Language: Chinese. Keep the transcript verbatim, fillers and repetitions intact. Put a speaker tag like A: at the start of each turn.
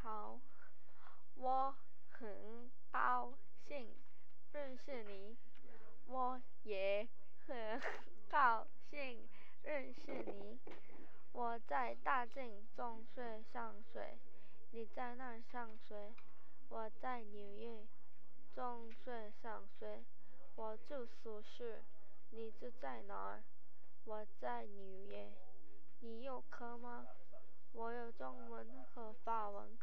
A: 好，我很高兴认识你。我也很高兴认识你。我在大庆中学上学，你在哪儿上学？我在纽约中学上学。我住宿舍，你住在哪儿？我在纽约。你有课吗？我有中文和法文。